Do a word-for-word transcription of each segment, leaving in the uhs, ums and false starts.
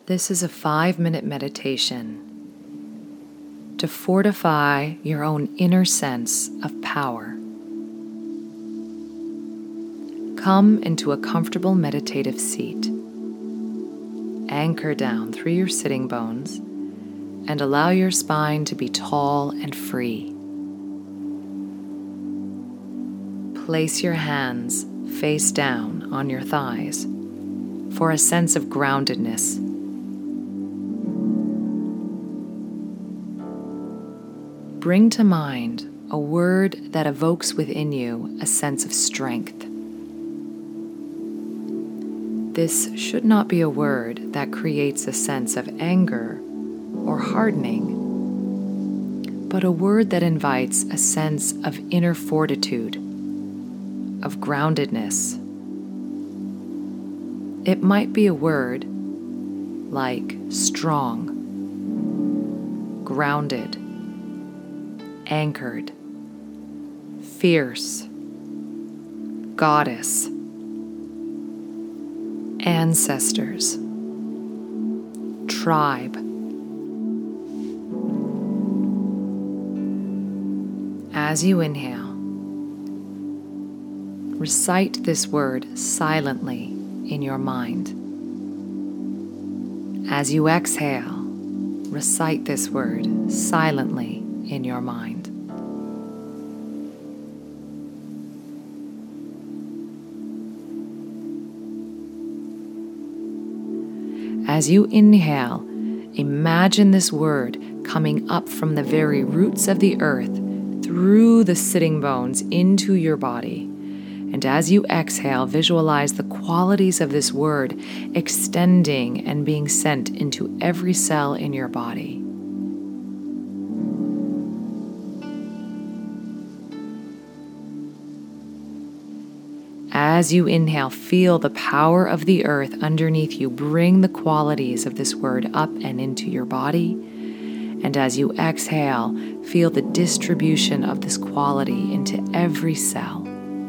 This is a five-minute meditation to fortify your own inner sense of power. Come into a comfortable meditative seat. Anchor down through your sitting bones and allow your spine to be tall and free. Place your hands face down on your thighs for a sense of groundedness. Bring to mind a word that evokes within you a sense of strength. This should not be a word that creates a sense of anger or hardening, but a word that invites a sense of inner fortitude, of groundedness. It might be a word like strong, grounded, anchored, fierce, goddess, ancestors, tribe. As you inhale, recite this word silently in your mind. As you exhale, recite this word silently in your mind. As you inhale, imagine this word coming up from the very roots of the earth through the sitting bones into your body. And as you exhale, visualize the qualities of this word extending and being sent into every cell in your body. As you inhale, feel the power of the earth underneath you. Bring the qualities of this word up and into your body. And as you exhale, feel the distribution of this quality into every cell.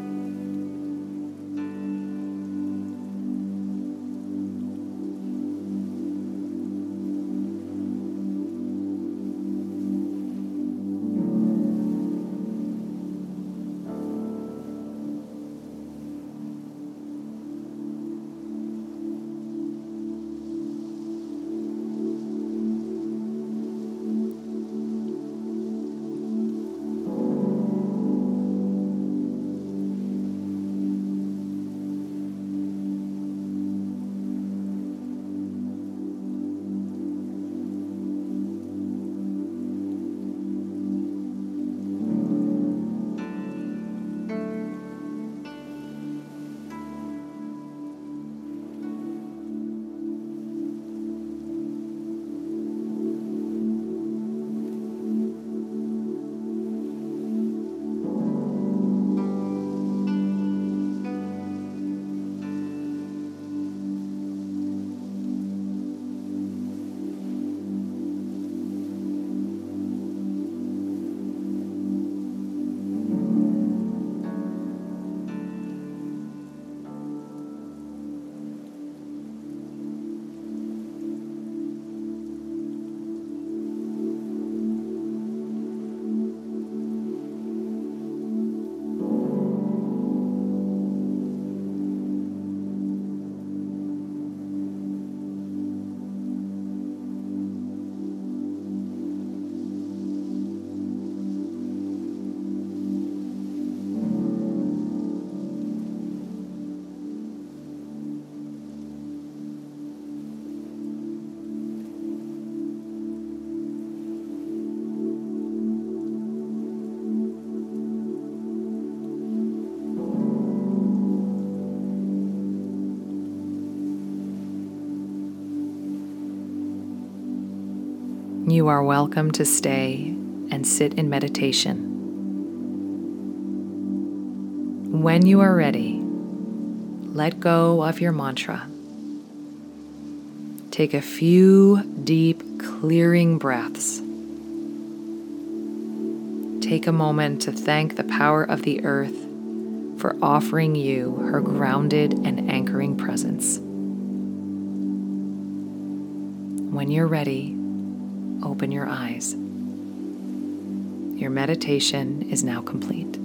You are welcome to stay and sit in meditation. When you are ready, let go of your mantra. Take a few deep, clearing breaths. Take a moment to thank the power of the earth for offering you her grounded and anchoring presence. When you're ready, open your eyes. Your meditation is now complete.